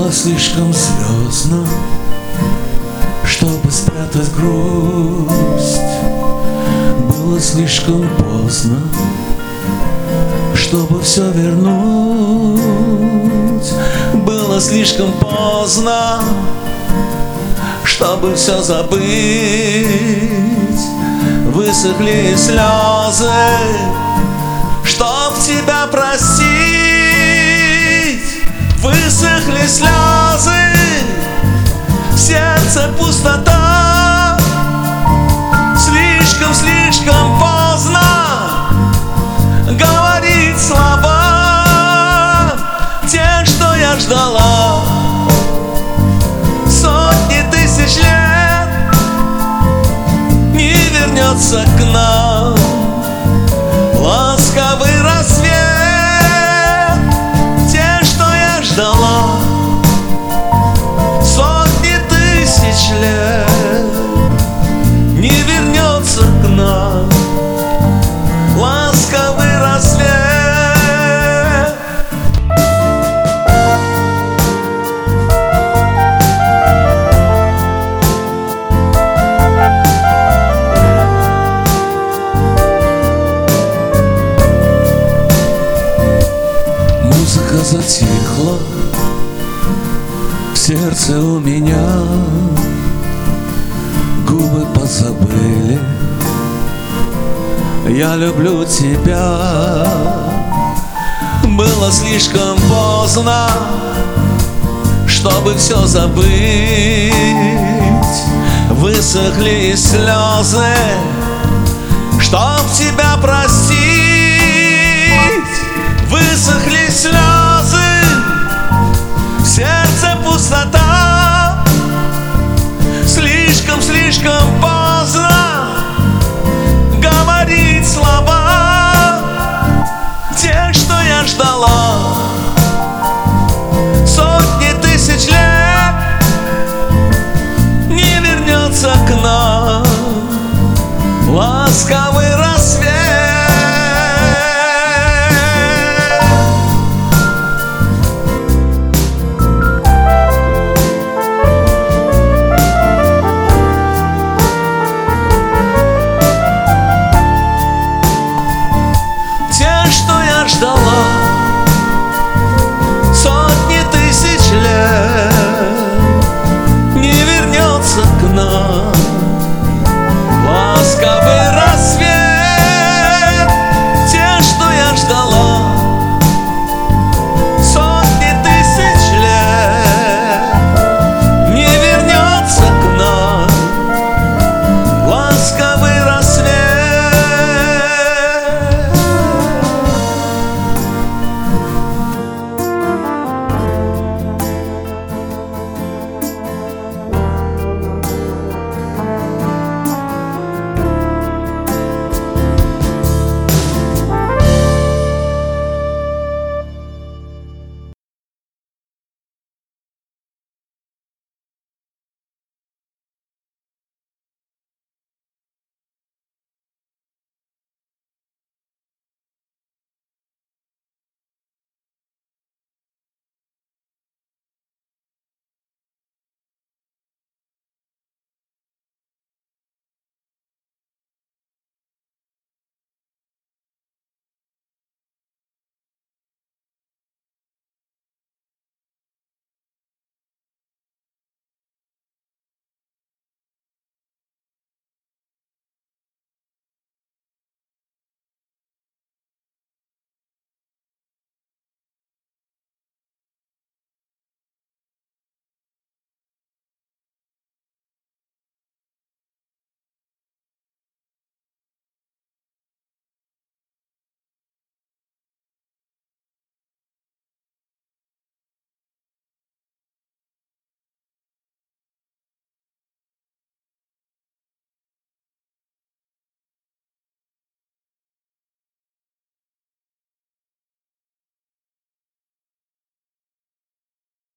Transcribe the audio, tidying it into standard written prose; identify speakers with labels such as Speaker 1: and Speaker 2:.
Speaker 1: Было слишком слезно, чтобы спрятать грусть. Было слишком поздно, чтобы все вернуть. Было слишком поздно, чтобы все забыть. Высохли слезы, чтоб тебя простить. Высохли слезы, в сердце пустота. Слишком поздно говорить слова тех, что я ждала сотни тысяч лет. Не вернется к нам ласковый рассвет. Тех, что я ждала сотни тысяч лет, не вернется к нам ласковый рассвет. Музыка затихла в сердце у меня. Губы позабыли, я люблю тебя. Было слишком поздно, чтобы все забыть. Высохли слезы, чтоб тебя простить. Высохли слезы.